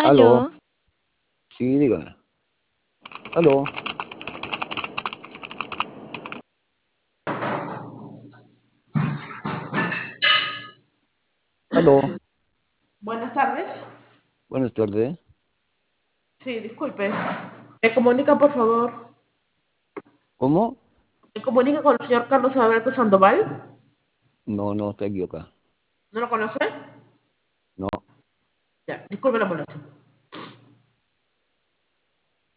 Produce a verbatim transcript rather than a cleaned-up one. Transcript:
Aló, Aló, sí, dígame. Aló, aló, Buenas tardes. buenas tardes. Sí, disculpe. ¿Me comunica, por favor? ¿Cómo? ¿Me comunica con el señor Carlos Alberto Sandoval? No, no, está equivocado. ¿No lo conoce? No, Ya, disculpe la molestia.